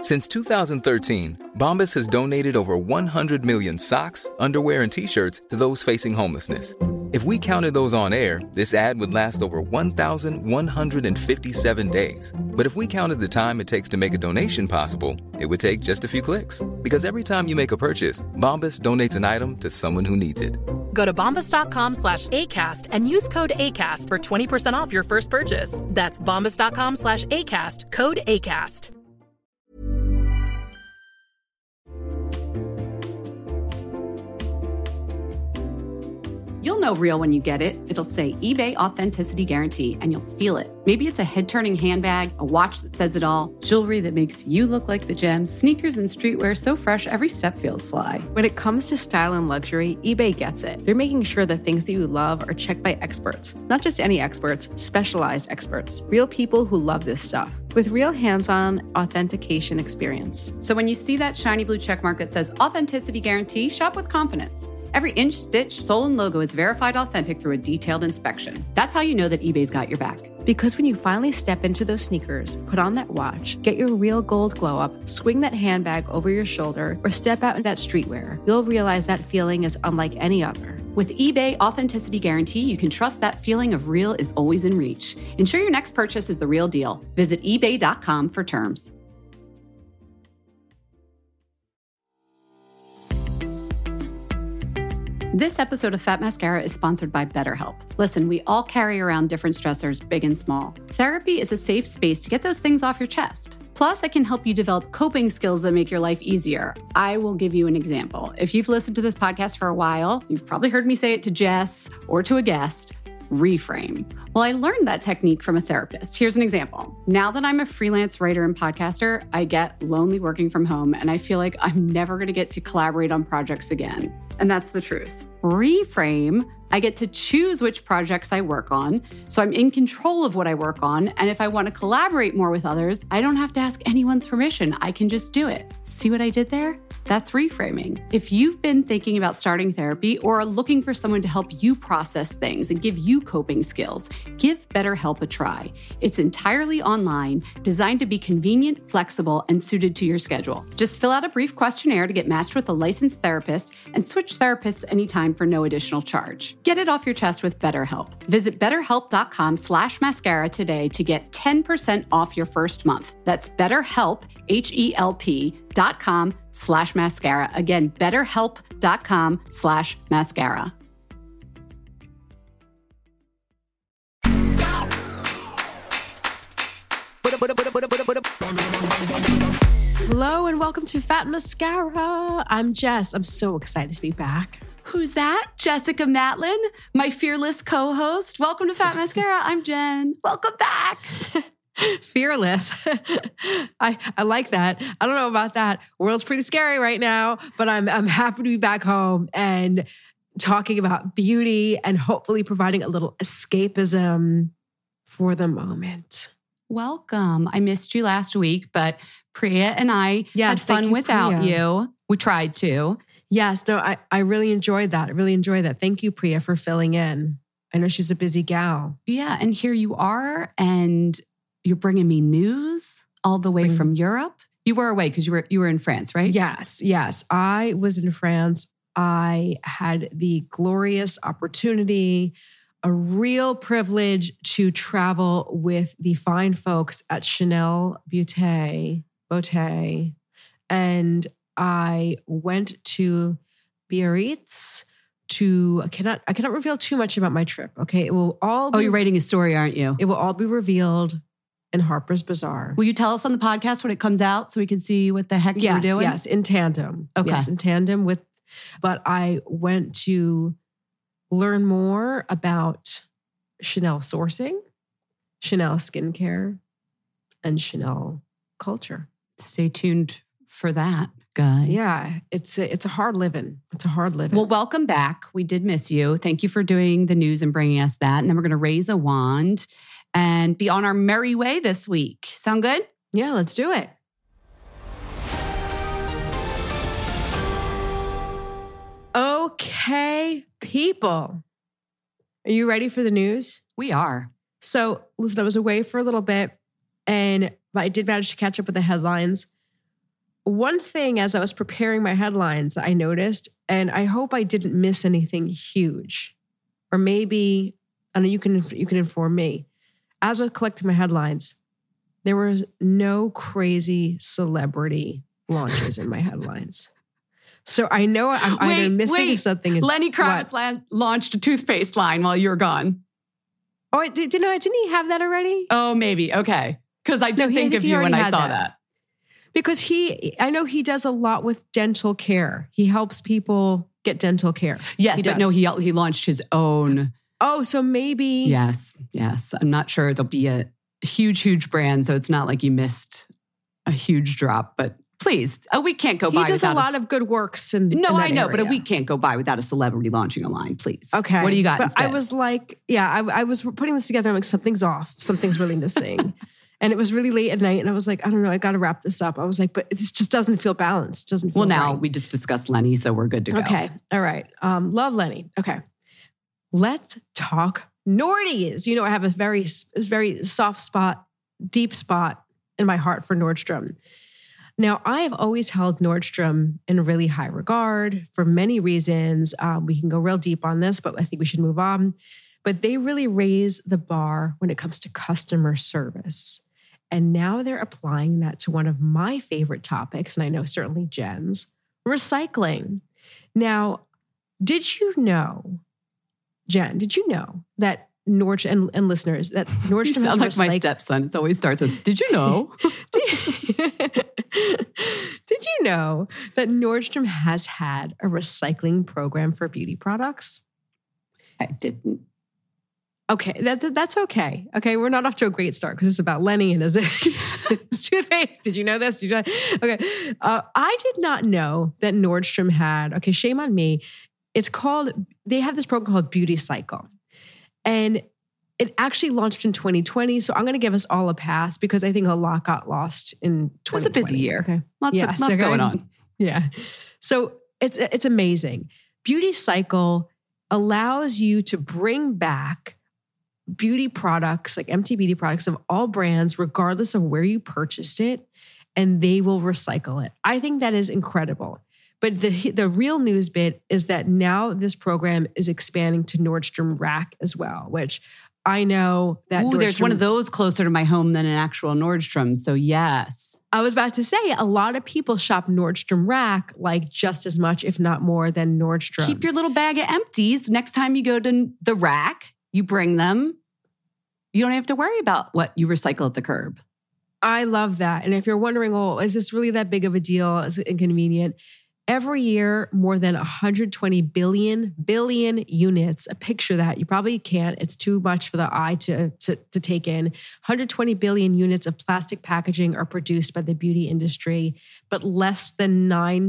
Since 2013, Bombas has donated over 100 million socks, underwear, and T-shirts to those facing homelessness. If we counted those on air, this ad would last over 1,157 days. But if we counted the time it takes to make a donation possible, it would take just a few clicks. Because every time you make a purchase, Bombas donates an item to someone who needs it. Go to bombas.com/ACAST and use code ACAST for 20% off your first purchase. That's bombas.com/ACAST, code ACAST. You'll know real when you get it. It'll say eBay Authenticity Guarantee, and you'll feel it. Maybe it's a head-turning handbag, a watch that says it all, jewelry that makes you look like the gem, sneakers and streetwear so fresh every step feels fly. When it comes to style and luxury, eBay gets it. They're making sure the things that you love are checked by experts. Not just any experts, specialized experts. Real people who love this stuff. With real hands-on authentication experience. So when you see that shiny blue checkmark that says Authenticity Guarantee, shop with confidence. Every inch, stitch, sole, and logo is verified authentic through a detailed inspection. That's how you know that eBay's got your back. Because when you finally step into those sneakers, put on that watch, get your real gold glow up, swing that handbag over your shoulder, or step out in that streetwear, you'll realize that feeling is unlike any other. With eBay Authenticity Guarantee, you can trust that feeling of real is always in reach. Ensure your next purchase is the real deal. Visit ebay.com for terms. This episode of Fat Mascara is sponsored by BetterHelp. Listen, we all carry around different stressors, big and small. Therapy is a safe space to get those things off your chest. Plus, it can help you develop coping skills that make your life easier. I will give you an example. If you've listened to this podcast for a while, you've probably heard me say it to Jess or to a guest. Reframe. Well, I learned that technique from a therapist. Here's an example. Now that I'm a freelance writer and podcaster, I get lonely working from home, and I feel like I'm never going to get to collaborate on projects again. And that's the truth. Reframe, I get to choose which projects I work on, so I'm in control of what I work on, and if I want to collaborate more with others, I don't have to ask anyone's permission. I can just do it. See what I did there? That's reframing. If you've been thinking about starting therapy or are looking for someone to help you process things and give you coping skills, give BetterHelp a try. It's entirely online, designed to be convenient, flexible, and suited to your schedule. Just fill out a brief questionnaire to get matched with a licensed therapist and switch therapists anytime for no additional charge. Get it off your chest with BetterHelp. Visit betterhelp.com/mascara today to get 10% off your first month. That's BetterHelp, HELP.com/mascara. Again, betterhelp.com/mascara. Hello and welcome to Fat Mascara. I'm Jess. I'm so excited to be back. Who's that? Jessica Matlin, my fearless co-host. Welcome to Fat Mascara. I'm Jen. Welcome back. Fearless. I like that. I don't know about that. World's pretty scary right now, but I'm happy to be back home and talking about beauty and hopefully providing a little escapism for the moment. Welcome. I missed you last week, but Priya and I had fun without you. We tried to. Yes, no, I really enjoyed that. Thank you, Priya, for filling in. I know she's a busy gal. Yeah, and here you are, and you're bringing me news all the way from Europe. You were away because you were in France, right? Yes. I was in France. I had the glorious opportunity, a real privilege to travel with the fine folks at Chanel Beauté. And I went to Biarritz I cannot reveal too much about my trip, okay? It will all be... Oh, you're writing a story, aren't you? It will all be revealed in Harper's Bazaar. Will you tell us on the podcast when it comes out so we can see what the heck you're doing? Yes, in tandem. Okay. Yes, in tandem with... But I went to learn more about Chanel sourcing, Chanel skincare, and Chanel culture. Stay tuned for that, guys. Yeah, it's a hard living. It's a hard living. Well, welcome back. We did miss you. Thank you for doing the news and bringing us that. And then we're going to raise a wand and be on our merry way this week. Sound good? Yeah, let's do it. Okay, people. Are you ready for the news? We are. So, listen, I was away for a little bit, but I did manage to catch up with the headlines. one thing as I was preparing my headlines, I noticed, and I hope I didn't miss anything huge, or maybe, I know you can inform me. As I was collecting my headlines, there was no crazy celebrity launches in my headlines. So I know I'm either missing something. Lenny Kravitz launched a toothpaste line while you were gone. Oh, didn't he have that already? Oh, maybe. Okay. Because I did think of you when I saw that. Because I know he does a lot with dental care. He helps people get dental care. Yes, but no, he launched his own. Oh, so maybe. Yes. I'm not sure there'll be a huge brand, so it's not like you missed a huge drop. But please, a week can't go by without. He does a lot of good works. I know, but a week can't go by without a celebrity launching a line, please. Okay. What do you got but instead? I was like, I was putting this together. I'm like, something's off. Something's really missing. And it was really late at night. And I was like, I don't know, I got to wrap this up. I was like, but it just doesn't feel balanced. It doesn't feel now right. We just discussed Lenny, so we're good to go. Okay. All right. Love Lenny. Okay. Let's talk Nordies. You know, I have a very soft spot, deep spot in my heart for Nordstrom. Now, I have always held Nordstrom in really high regard for many reasons. We can go real deep on this, but I think we should move on. But they really raise the bar when it comes to customer service. And now they're applying that to one of my favorite topics, and I know certainly Jen's, recycling. Now, did you know, Jen, that Nordstrom, and listeners, that Nordstrom you sound like my stepson. It always starts with, did you know? Did you know that Nordstrom has had a recycling program for beauty products? I didn't. Okay, that's okay. Okay, we're not off to a great start because it's about Lenny and his toothpaste. Did you know this? Okay, I did not know that Nordstrom had. Okay, shame on me. They have this program called Beauty Cycle, and it actually launched in 2020. So I'm going to give us all a pass because I think a lot got lost in 2020. It was a busy year. Okay, lots going on. Yeah, so it's amazing. Beauty Cycle allows you to bring back beauty products, like empty beauty products of all brands, regardless of where you purchased it, and they will recycle it. I think that is incredible. But the real news bit is that now this program is expanding to Nordstrom Rack as well, which I know that there's one of those closer to my home than an actual Nordstrom. So yes. I was about to say, a lot of people shop Nordstrom Rack like just as much, if not more, than Nordstrom. Keep your little bag of empties. Next time you go to the Rack, you bring them. You don't have to worry about what you recycle at the curb. I love that. And if you're wondering, is this really that big of a deal? Is it inconvenient? Every year, more than 120 billion units. Picture that. You probably can't. It's too much for the eye to take in. 120 billion units of plastic packaging are produced by the beauty industry, but less than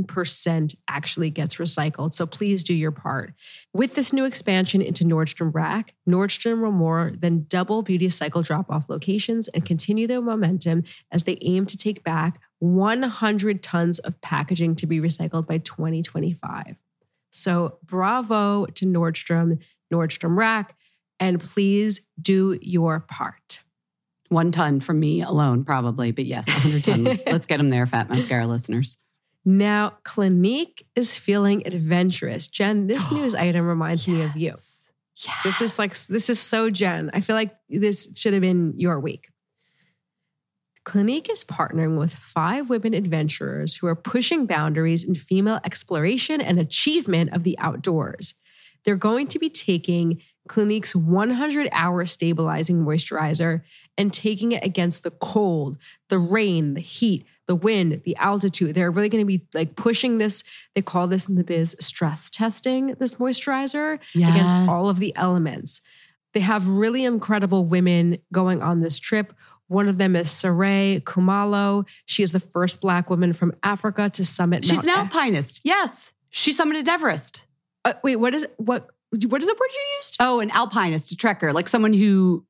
9% actually gets recycled. So please do your part. With this new expansion into Nordstrom Rack, Nordstrom will more than double Beauty Cycle drop-off locations and continue their momentum as they aim to take back 100 tons of packaging to be recycled by 2025. So bravo to Nordstrom Rack, and please do your part. 1 ton from me alone, probably. But yes, 100 tons. Let's get them there, Fat Mascara listeners. Now, Clinique is feeling adventurous. Jen, this news item reminds me of you. Yes. This is so Jen. I feel like this should have been your week. Clinique is partnering with 5 women adventurers who are pushing boundaries in female exploration and achievement of the outdoors. They're going to be taking Clinique's 100-hour stabilizing moisturizer and taking it against the cold, the rain, the heat, the wind, the altitude. They're really going to be like pushing this. They call this in the biz stress testing this moisturizer against all of the elements. They have really incredible women going on this trip. One of them is Saray Kumalo. She is the first Black woman from Africa to summit She's an alpinist. Yes. She summited Everest. Wait, what is the word you used? Oh, an alpinist, a trekker, like someone who,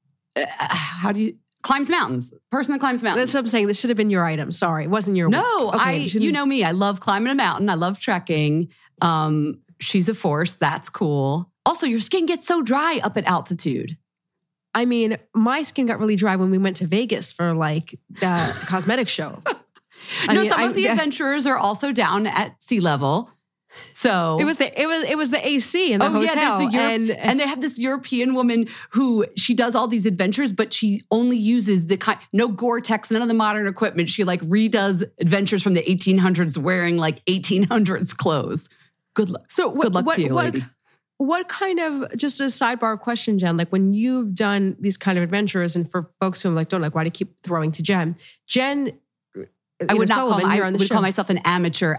climbs mountains, person that climbs mountains. That's what I'm saying. This should have been your item. Sorry, it wasn't your No, you know me. I love climbing a mountain. I love trekking. She's a force. That's cool. Also, your skin gets so dry up at altitude. I mean, my skin got really dry when we went to Vegas for like the cosmetic show. Some of the adventurers are also down at sea level. So it was the AC in the hotel. Yeah, and they have this European woman who she does all these adventures, but she only uses no Gore-Tex, none of the modern equipment. She like redoes adventures from the 1800s wearing like 1800s clothes. Good luck. So good luck to you, lady. What kind of, just a sidebar question, Jen, like when you've done these kind of adventures, and for folks who like don't like, why do you keep throwing to Jen? I would call myself an amateur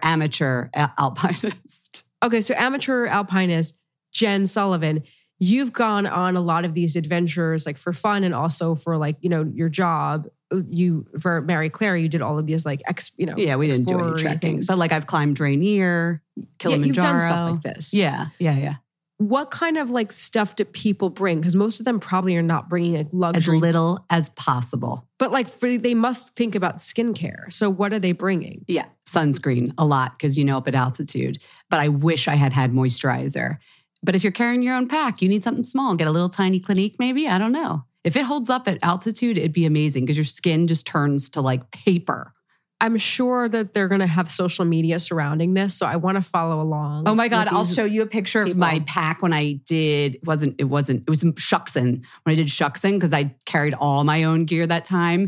alpinist. Okay, so amateur alpinist, Jen Sullivan, you've gone on a lot of these adventures like for fun and also for like, your job. For Mary Claire, you did all of these like, Yeah, we didn't do any trekking. But like I've climbed Rainier, Kilimanjaro. Yeah, you've done stuff like this. Yeah. What kind of like stuff do people bring? Because most of them probably are not bringing like luxury. As little as possible. But like they must think about skincare. So what are they bringing? Yeah, sunscreen a lot because up at altitude. But I wish I had moisturizer. But if you're carrying your own pack, you need something small. Get a little tiny Clinique maybe. I don't know. If it holds up at altitude, it'd be amazing because your skin just turns to like paper. I'm sure that they're going to have social media surrounding this, so I want to follow along. Oh my God, I'll show you a picture of my pack when I did, it was Shuxen. When I did Shuxen, because I carried all my own gear that time.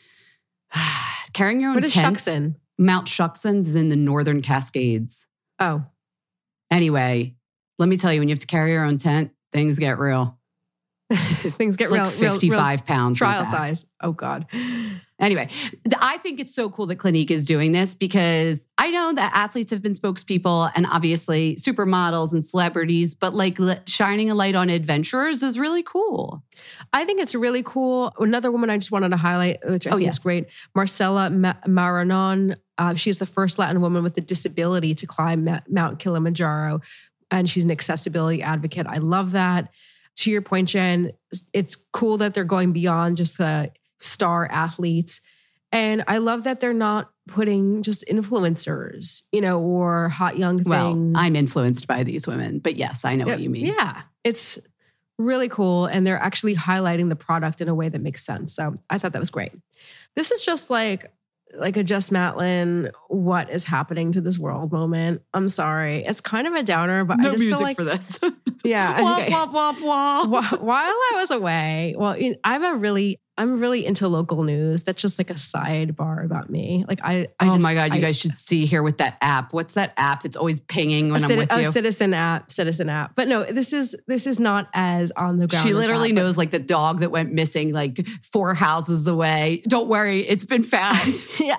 Carrying your own tent. What is Shuxen? Mount Shuxen is in the Northern Cascades. Oh. Anyway, let me tell you, when you have to carry your own tent, things get real. Things get it's real. Like 55 pounds. Trial size. Oh God. Anyway, I think it's so cool that Clinique is doing this because I know that athletes have been spokespeople and obviously supermodels and celebrities, but like shining a light on adventurers is really cool. I think it's really cool. Another woman I just wanted to highlight, which I think is great, Marcela Maranon. She's the first Latin woman with a disability to climb Mount Kilimanjaro, and she's an accessibility advocate. I love that. To your point, Jen, it's cool that they're going beyond just the star athletes. And I love that they're not putting just influencers, or hot young things. Well, I'm influenced by these women, but yes, I know what you mean. Yeah, it's really cool. And they're actually highlighting the product in a way that makes sense. So I thought that was great. This is just like a Jess Matlin, what is happening to this world moment. I'm sorry. It's kind of a downer, but no I just music feel like for this. Yeah. Wah, wah, wah, wah. While I was away, I'm really into local news. That's just like a sidebar about me. Like oh my God, you guys should see here with that app. What's that app that's always pinging when I'm with you? Citizen app. But no, this is not as on the ground. She literally knows like the dog that went missing like 4 houses away. Don't worry, it's been found. Yeah,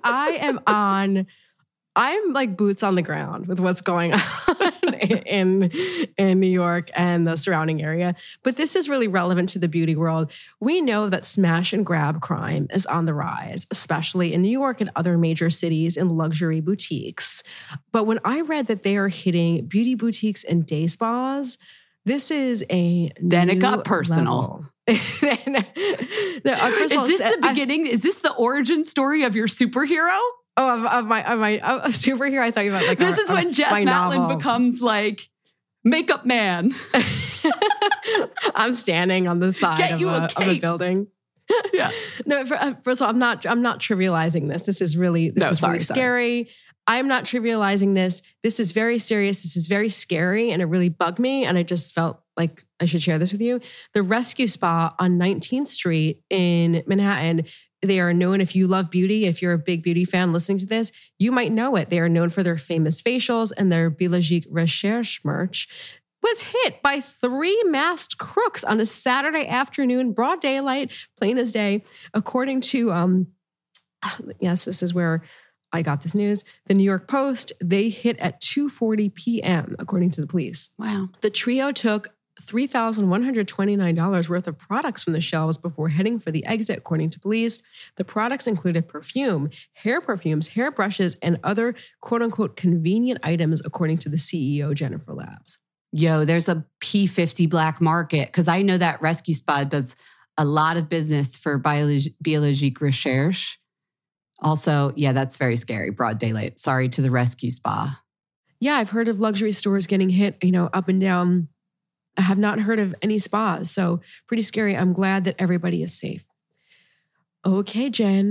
I'm like boots on the ground with what's going on in New York and the surrounding area. But this is really relevant to the beauty world. We know that smash and grab crime is on the rise, especially in New York and other major cities in luxury boutiques. But when I read that they are hitting beauty boutiques and day spas, this is then it got personal. Is this the beginning? Is this the origin story of your superhero? Oh, of my superhero. I thought you meant like this is when Jess Matlin becomes like makeup man. I'm standing on the side of a building. Yeah. No, first of all, I'm not trivializing this. This is really scary. I'm not trivializing this. This is very serious. This is very scary, and it really bugged me. And I just felt like I should share this with you. The Rescue Spa on 19th Street in Manhattan. They are known, if you love beauty, if you're a big beauty fan listening to this, you might know it. They are known for their famous facials, and their Biologique Recherche merch was hit by 3 masked crooks on a Saturday afternoon, broad daylight, plain as day. According to, yes, this is where I got this news. The New York Post, they hit at 2:40 p.m., according to the police. Wow. The trio took $3,129 worth of products from the shelves before heading for the exit, according to police. The products included perfumes, hairbrushes, and other quote-unquote convenient items, according to the CEO, Jennifer Labs. Yo, there's a P50 black market, because I know that Rescue Spa does a lot of business for Biologique Recherche. Also, yeah, that's very scary. Broad daylight. Sorry to the Rescue Spa. Yeah, I've heard of luxury stores getting hit, up and down. I have not heard of any spas, so pretty scary. I'm glad that everybody is safe. Okay, Jen,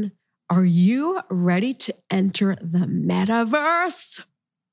Are you ready to enter the metaverse?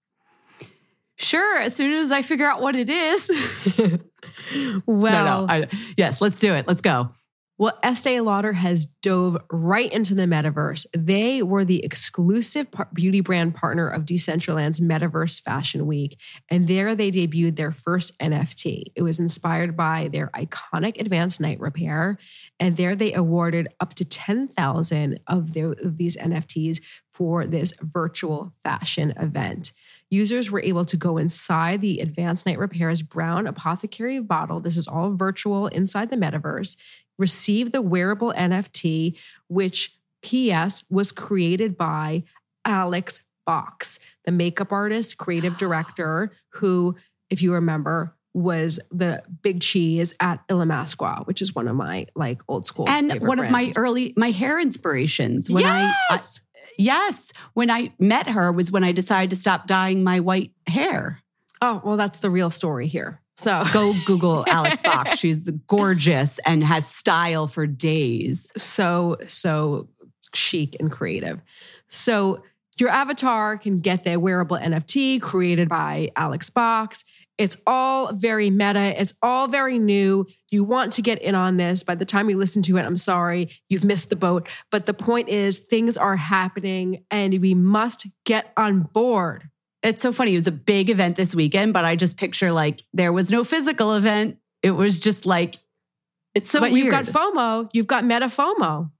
Sure, as soon as I figure out what it is. Well, yes, let's do it. Let's go. Well, Estee Lauder has dove right into the metaverse. They were the exclusive beauty brand partner of Decentraland's Metaverse Fashion Week, and there they debuted their first NFT. It was inspired by their iconic Advanced Night Repair, and there they awarded up to 10,000 of these NFTs for this virtual fashion event. Users were able to go inside the Advanced Night Repair's brown apothecary bottle. This is all virtual inside the metaverse. Receive the wearable NFT, which PS was created by Alex Box, the makeup artist, creative director, who, if you remember, was the big cheese at Illamasqua, which is one of my old school and one brands. of my hair inspirations. When Yes! When I met her was when I decided to stop dyeing my white hair. Oh, well, that's the real story here. So go Google Alex Box. She's gorgeous and has style for days. So chic and creative. So your avatar can get their wearable NFT created by Alex Box. It's all very meta. It's all very new. You want to get in on this. By the time you listen to it, I'm sorry, you've missed the boat. But the point is, things are happening and we must get on board. It's so funny. It was a big event this weekend, but I just picture there was no physical event. It was just it's so weird. But you've got FOMO. You've got meta FOMO.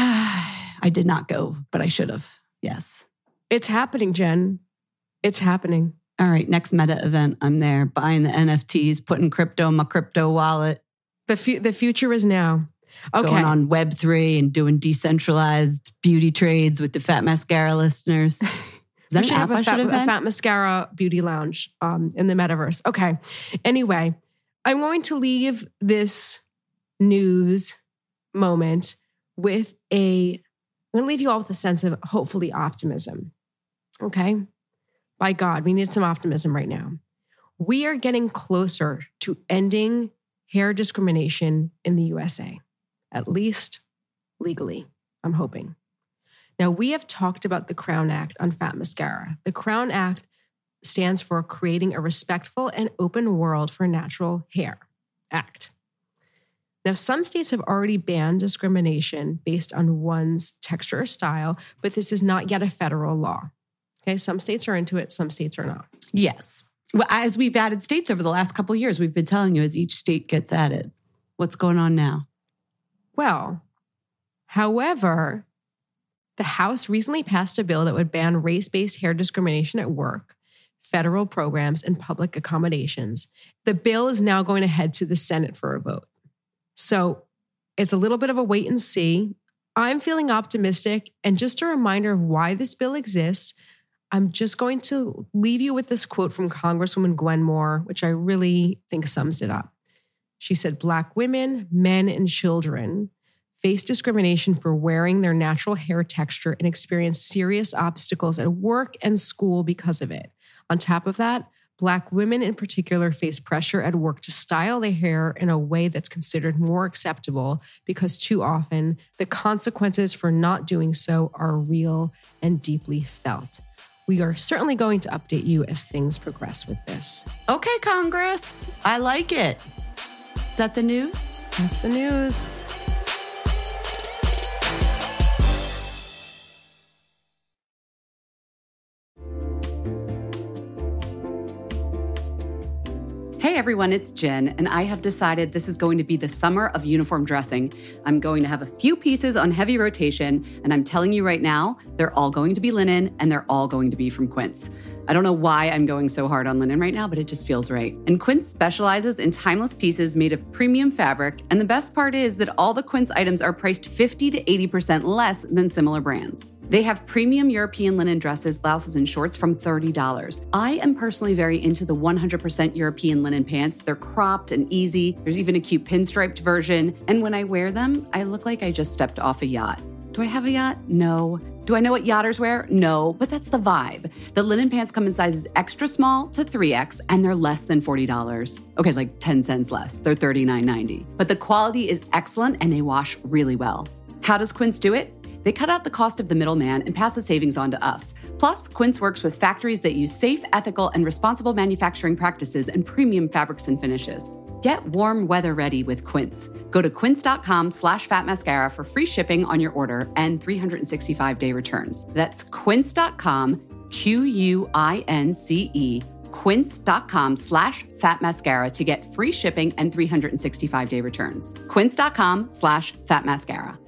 I did not go, but I should have. Yes. It's happening, Jen. It's happening. All right, next meta event, I'm there buying the NFTs, putting crypto in my crypto wallet. The future is now. Okay. Going on Web3 and doing decentralized beauty trades with the Fat Mascara listeners. Is that we should have a Fat Mascara beauty lounge in the metaverse. Okay. Anyway, I'm going to leave this news moment with I'm going to leave you all with a sense of hopefully optimism. Okay? By God, we need some optimism right now. We are getting closer to ending hair discrimination in the USA, at least legally, I'm hoping. Now, we have talked about the Crown Act on Fat Mascara. The Crown Act stands for Creating a Respectful and Open World for Natural Hair Act. Now, some states have already banned discrimination based on one's texture or style, but this is not yet a federal law. Okay, some states are into it, some states are not. Yes. Well, as we've added states over the last couple of years, we've been telling you as each state gets added. What's going on now? Well, however, the House recently passed a bill that would ban race-based hair discrimination at work, federal programs, and public accommodations. The bill is now going to head to the Senate for a vote. So it's a little bit of a wait and see. I'm feeling optimistic, and just a reminder of why this bill exists, I'm just going to leave you with this quote from Congresswoman Gwen Moore, which I really think sums it up. She said, Black women, men, and children face discrimination for wearing their natural hair texture and experience serious obstacles at work and school because of it. On top of that, Black women in particular face pressure at work to style their hair in a way that's considered more acceptable because too often the consequences for not doing so are real and deeply felt. We are certainly going to update you as things progress with this. Okay, Congress. I like it. Is that the news? That's the news. Hey everyone, it's Jen, and I have decided this is going to be the summer of uniform dressing. I'm going to have a few pieces on heavy rotation, and I'm telling you right now, they're all going to be linen, and they're all going to be from Quince. I don't know why I'm going so hard on linen right now, but it just feels right. And Quince specializes in timeless pieces made of premium fabric, and the best part is that all the Quince items are priced 50 to 80% less than similar brands. They have premium European linen dresses, blouses, and shorts from $30. I am personally very into the 100% European linen pants. They're cropped and easy. There's even a cute pinstriped version. And when I wear them, I look like I just stepped off a yacht. Do I have a yacht? No. Do I know what yachters wear? No, but that's the vibe. The linen pants come in sizes extra small to 3X, and they're less than $40. Okay, like 10 cents less. They're $39.90. But the quality is excellent, and they wash really well. How does Quince do it? They cut out the cost of the middleman and pass the savings on to us. Plus, Quince works with factories that use safe, ethical, and responsible manufacturing practices and premium fabrics and finishes. Get warm weather ready with Quince. Go to quince.com/fatmascara for free shipping on your order and 365-day returns. That's quince.com, QUINCE, quince.com/fatmascara to get free shipping and 365-day returns. Quince.com/fatmascara.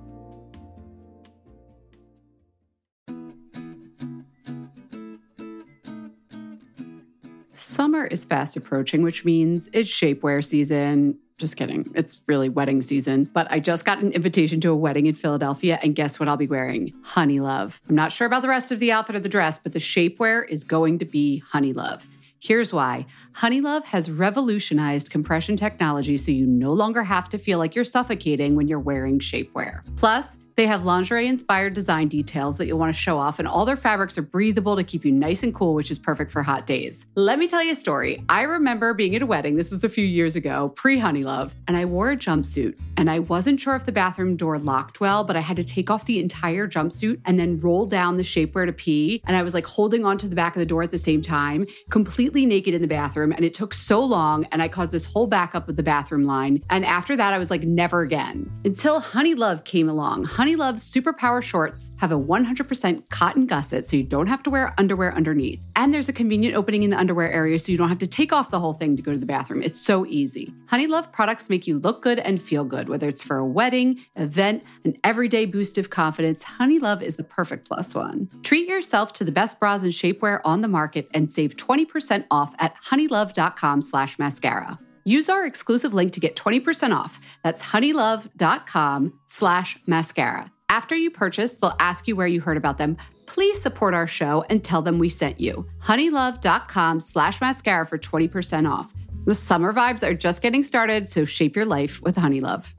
Summer is fast approaching, which means it's shapewear season. Just kidding. It's really wedding season. But I just got an invitation to a wedding in Philadelphia, and guess what I'll be wearing? Honeylove. I'm not sure about the rest of the outfit or the dress, but the shapewear is going to be Honeylove. Here's why. Honeylove has revolutionized compression technology so you no longer have to feel like you're suffocating when you're wearing shapewear. Plus, they have lingerie-inspired design details that you'll want to show off, and all their fabrics are breathable to keep you nice and cool, which is perfect for hot days. Let me tell you a story. I remember being at a wedding, this was a few years ago, pre-Honeylove, and I wore a jumpsuit, and I wasn't sure if the bathroom door locked well, but I had to take off the entire jumpsuit and then roll down the shapewear to pee, and I was like holding onto the back of the door at the same time, completely naked in the bathroom, and it took so long, and I caused this whole backup of the bathroom line, and after that, I was like, never again. Until Honeylove came along. Honeylove's Superpower shorts have a 100% cotton gusset, so you don't have to wear underwear underneath. And there's a convenient opening in the underwear area, so you don't have to take off the whole thing to go to the bathroom. It's so easy. Honeylove products make you look good and feel good, whether it's for a wedding, event, an everyday boost of confidence. Honeylove is the perfect plus one. Treat yourself to the best bras and shapewear on the market and save 20% off at honeylove.com/mascara. Use our exclusive link to get 20% off. That's honeylove.com/mascara. After you purchase, they'll ask you where you heard about them. Please support our show and tell them we sent you. honeylove.com/mascara for 20% off. The summer vibes are just getting started, so shape your life with Honeylove.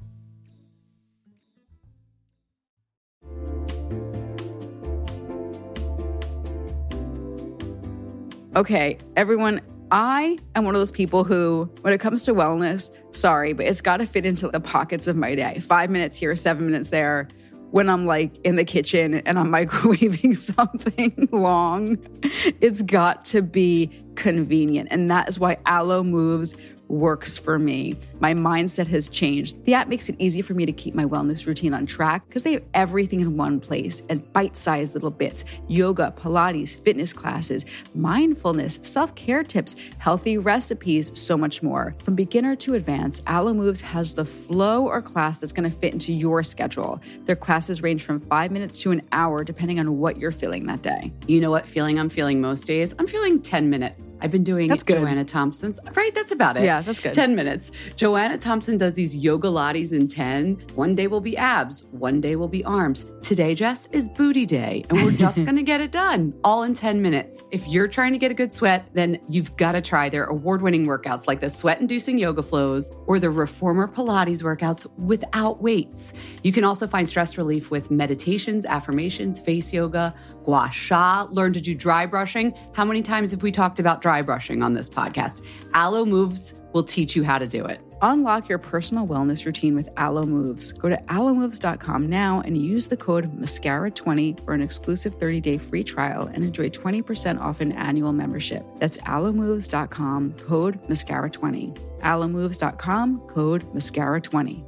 Okay, everyone, I am one of those people who, when it comes to wellness, sorry, but it's got to fit into the pockets of my day. 5 minutes here, 7 minutes there. When I'm like in the kitchen and I'm microwaving something long, it's got to be convenient. And that is why Alo Moves works for me. My mindset has changed. The app makes it easy for me to keep my wellness routine on track because they have everything in one place and bite-sized little bits: yoga, Pilates, fitness classes, mindfulness, self-care tips, healthy recipes, so much more. From beginner to advanced, Alo Moves has the flow or class that's going to fit into your schedule. Their classes range from 5 minutes to an hour, depending on what you're feeling that day. You know what feeling I'm feeling most days? I'm feeling 10 minutes. I've been doing Joanna Thompson's. Right, that's about it. Yeah, that's good. 10 minutes. Joanna Thompson does these yoga lattes in 10. One day will be abs. One day will be arms. Today, Jess, is booty day. And we're just going to get it done all in 10 minutes. If you're trying to get a good sweat, then you've got to try their award-winning workouts like the sweat-inducing yoga flows or the reformer Pilates workouts without weights. You can also find stress relief with meditations, affirmations, face yoga, gua sha, learn to do dry brushing. How many times have we talked about dry brushing on this podcast? Alo Moves will teach you how to do it. Unlock your personal wellness routine with Alo Moves. Go to alomoves.com now and use the code MASCARA20 for an exclusive 30-day free trial and enjoy 20% off an annual membership. That's alomoves.com, code MASCARA20. alomoves.com, code MASCARA20.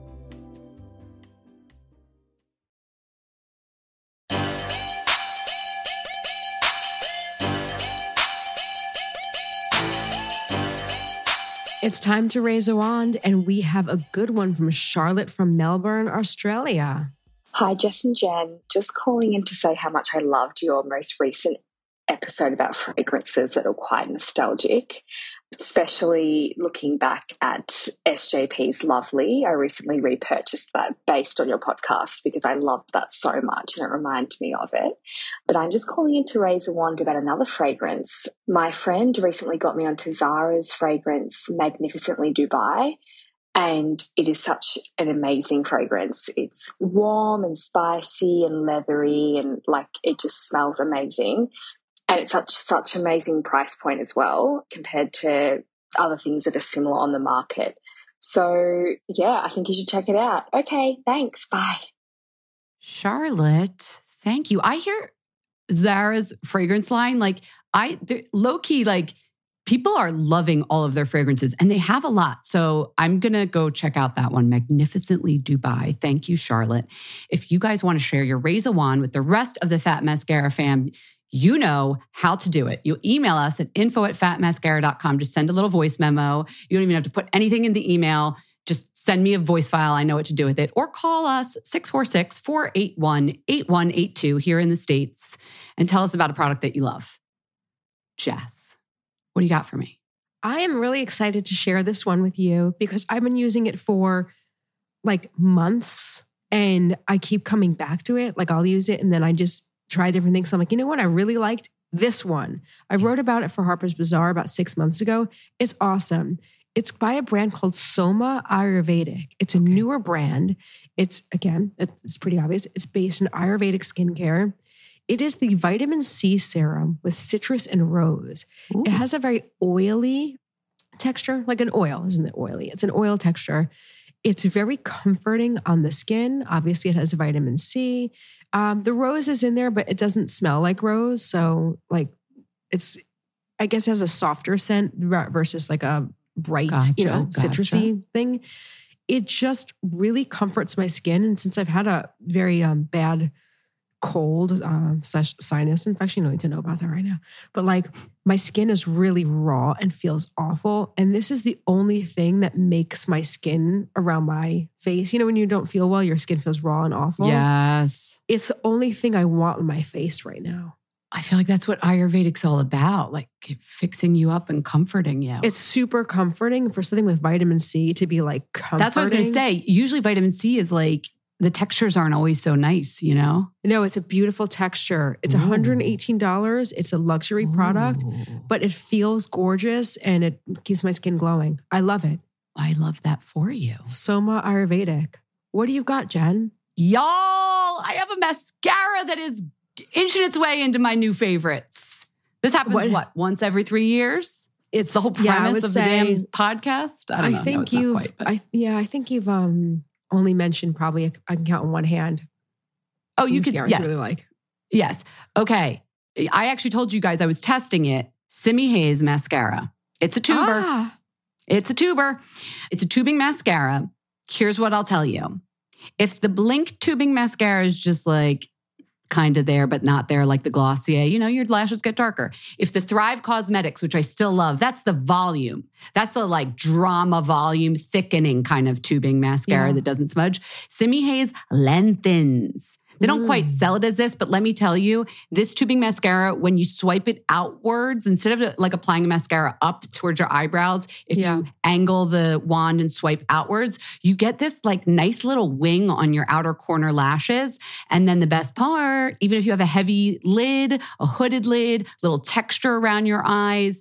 It's time to raise a wand, and we have a good one from Charlotte from Melbourne, Australia. Hi, Jess and Jen. Just calling in to say how much I loved your most recent episode about fragrances that are quite nostalgic, especially looking back at SJP's Lovely. I recently repurchased that based on your podcast because I loved that so much and it reminded me of it. But I'm just calling in to raise a wand about another fragrance. My friend recently got me onto Zara's fragrance, Magnificently Dubai, and it is such an amazing fragrance. It's warm and spicy and leathery and like it just smells amazing. And it's such amazing price point as well compared to other things that are similar on the market. So, yeah, I think you should check it out. Okay, thanks. Bye. Charlotte, thank you. I hear Zara's fragrance line, low key, people are loving all of their fragrances and they have a lot. So I'm going to go check out that one, Magnificently Dubai. Thank you, Charlotte. If you guys want to share your Raise a Wand with the rest of the Fat Mascara fam, you know how to do it. You email us at info@fatmascara.com. Just send a little voice memo. You don't even have to put anything in the email. Just send me a voice file. I know what to do with it. Or call us 646-481-8182 here in the States and tell us about a product that you love. Jess, what do you got for me? I am really excited to share this one with you because I've been using it for months and I keep coming back to it. I'll use it and then I just try different things. So I'm like, you know what? I really liked this one. I wrote about it for Harper's Bazaar about 6 months ago. It's awesome. It's by a brand called Soma Ayurvedic. It's a newer brand. It's pretty obvious. It's based in Ayurvedic skincare. It is the vitamin C serum with citrus and rose. Ooh. It has a very oily texture, like an oil. Isn't it oily? It's an oil texture. It's very comforting on the skin. Obviously, it has vitamin C. The rose is in there, but it doesn't smell like rose. So it has a softer scent versus a bright, citrusy thing. It just really comforts my skin. And since I've had a very bad cold / sinus infection, you don't need to know about that right now. But my skin is really raw and feels awful. And this is the only thing that makes my skin around my face. You know, when you don't feel well, your skin feels raw and awful. Yes. It's the only thing I want on my face right now. I feel like that's what Ayurvedic's all about, fixing you up and comforting you. It's super comforting for something with vitamin C to be comforting. That's what I was going to say. Usually vitamin C is the textures aren't always so nice, you know? No, it's a beautiful texture. It's $118. It's a luxury product, but it feels gorgeous and it keeps my skin glowing. I love it. I love that for you. Soma Ayurvedic. What do you got, Jen? Y'all, I have a mascara that is inching its way into my new favorites. This happens, once every 3 years? It's the whole premise of the damn podcast? I think you've only mentioned probably, I can count on one hand. Oh, you could, yes. Really like. Yes. Okay. I actually told you guys I was testing it. Simi Haze mascara. It's a tuber. It's a tuber. It's a tubing mascara. Here's what I'll tell you. If the Blink tubing mascara is just kind of there, but not there, like the Glossier, your lashes get darker. If the Thrive Cosmetics, which I still love, that's the volume. That's the drama volume thickening kind of tubing mascara that doesn't smudge. Simi Haze lengthens. They don't quite sell it as this, but let me tell you, this tubing mascara, when you swipe it outwards, instead of applying a mascara up towards your eyebrows, if you angle the wand and swipe outwards, you get this nice little wing on your outer corner lashes. And then the best part, even if you have a heavy lid, a hooded lid, little texture around your eyes,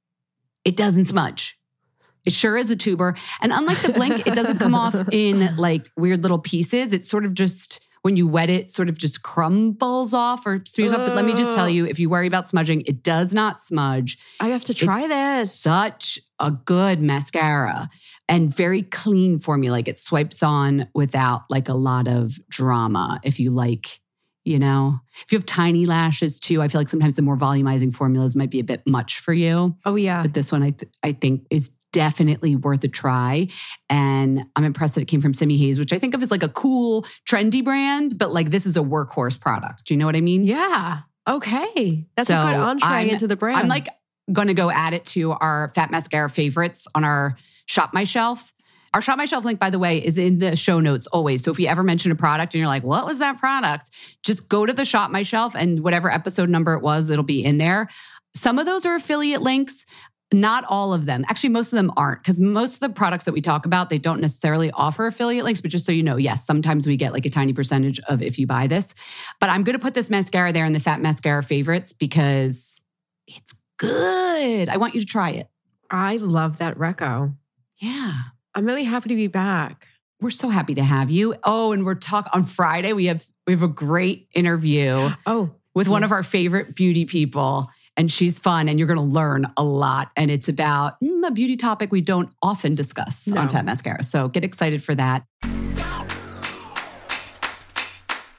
it doesn't smudge. It sure is a tuber. And unlike the Blink, it doesn't come off in weird little pieces. It's sort of just, when you wet it, sort of just crumbles off or smears up. But let me just tell you, if you worry about smudging, it does not smudge. I have to try this. Such a good mascara and very clean formula. It swipes on without a lot of drama. If you if you have tiny lashes too, I feel like sometimes the more volumizing formulas might be a bit much for you. Oh yeah. But this one I think is definitely worth a try. And I'm impressed that it came from Simi Haze, which I think of as a cool, trendy brand, but this is a workhorse product. Do you know what I mean? Yeah. Okay. That's a good entree into the brand. I'm going to go add it to our Fat Mascara favorites on our Shop My Shelf. Our Shop My Shelf link, by the way, is in the show notes always. So if you ever mention a product and you're like, what was that product? Just go to the Shop My Shelf and whatever episode number it was, it'll be in there. Some of those are affiliate links. Not all of them. Actually, most of them aren't, because most of the products that we talk about, they don't necessarily offer affiliate links. But just so you know, yes, sometimes we get a tiny percentage of if you buy this. But I'm going to put this mascara there in the Fat Mascara favorites because it's good. I want you to try it. I love that reco. Yeah. I'm really happy to be back. We're so happy to have you. Oh, and we're talking on Friday. We have a great interview with one of our favorite beauty people. And she's fun and you're going to learn a lot. And it's about a beauty topic we don't often discuss on Fat Mascara. So get excited for that.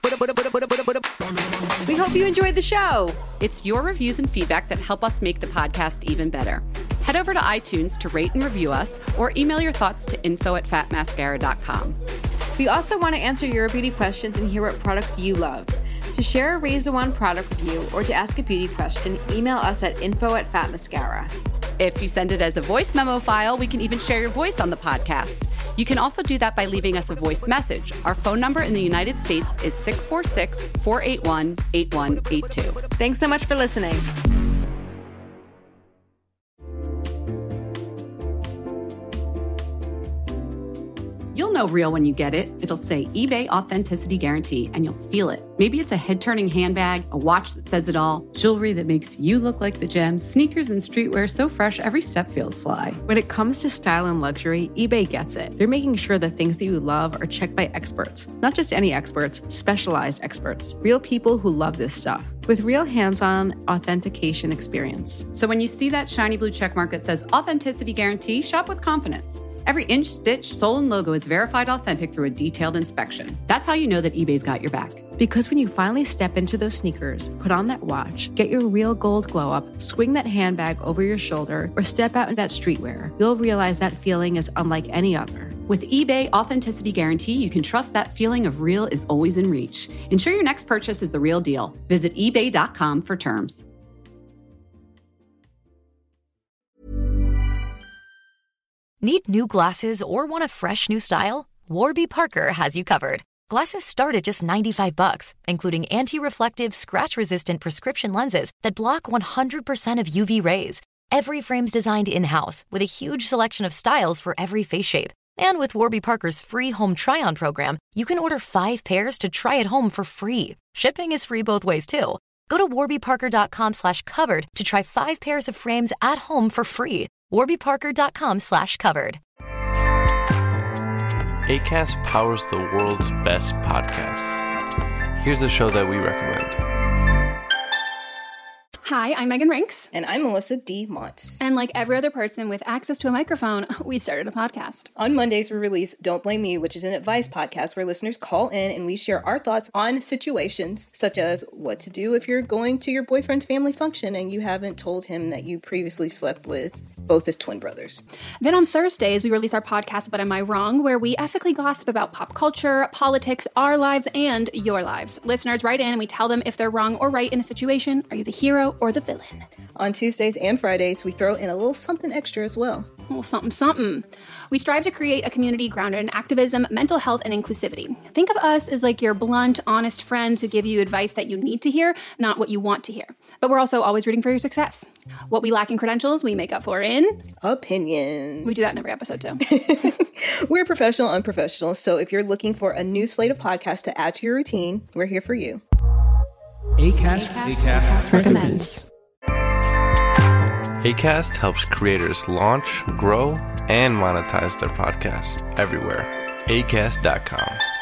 We hope you enjoyed the show. It's your reviews and feedback that help us make the podcast even better. Head over to iTunes to rate and review us, or email your thoughts to info@fatmascara.com. We also want to answer your beauty questions and hear what products you love. To share a Razor One product review or to ask a beauty question, email us at info@fatmascara. If you send it as a voice memo file, we can even share your voice on the podcast. You can also do that by leaving us a voice message. Our phone number in the United States is 646-481-8182. Thanks so much for listening. You'll know real when you get it. It'll say eBay Authenticity Guarantee, and you'll feel it. Maybe it's a head-turning handbag, a watch that says it all, jewelry that makes you look like the gem, sneakers and streetwear so fresh every step feels fly. When it comes to style and luxury, eBay gets it. They're making sure the things that you love are checked by experts. Not just any experts, specialized experts. Real people who love this stuff. With real hands-on authentication experience. So when you see that shiny blue checkmark that says Authenticity Guarantee, shop with confidence. Every inch, stitch, sole, and logo is verified authentic through a detailed inspection. That's how you know that eBay's got your back. Because when you finally step into those sneakers, put on that watch, get your real gold glow up, swing that handbag over your shoulder, or step out in that streetwear, you'll realize that feeling is unlike any other. With eBay Authenticity Guarantee, you can trust that feeling of real is always in reach. Ensure your next purchase is the real deal. Visit ebay.com for terms. Need new glasses or want a fresh new style? Warby Parker has you covered. Glasses start at just $95, including anti-reflective, scratch-resistant prescription lenses that block 100% of UV rays. Every frame's designed in-house with a huge selection of styles for every face shape. And with Warby Parker's free home try-on program, you can order 5 pairs to try at home for free. Shipping is free both ways, too. Go to warbyparker.com/covered to try 5 pairs of frames at home for free. warbyparker.com/covered. Acast powers the world's best podcasts. Here's a show that we recommend. Hi, I'm Megan Rinks. And I'm Melissa D. Montz. And like every other person with access to a microphone, we started a podcast. On Mondays, we release Don't Blame Me, which is an advice podcast where listeners call in and we share our thoughts on situations such as what to do if you're going to your boyfriend's family function and you haven't told him that you previously slept with both his twin brothers. Then on Thursdays, we release our podcast, But Am I Wrong?, where we ethically gossip about pop culture, politics, our lives, and your lives. Listeners write in and we tell them if they're wrong or right in a situation. Are you the hero or the villain? On Tuesdays and Fridays, we throw in a little something extra as well. A little something, something. We strive to create a community grounded in activism, mental health, and inclusivity. Think of us as like your blunt, honest friends who give you advice that you need to hear, not what you want to hear. But we're also always rooting for your success. What we lack in credentials, we make up for in opinions. We do that in every episode, too. We're professional, unprofessional. So if you're looking for a new slate of podcasts to add to your routine, we're here for you. Acast recommends. Acast helps creators launch, grow, and monetize their podcasts everywhere. Acast.com.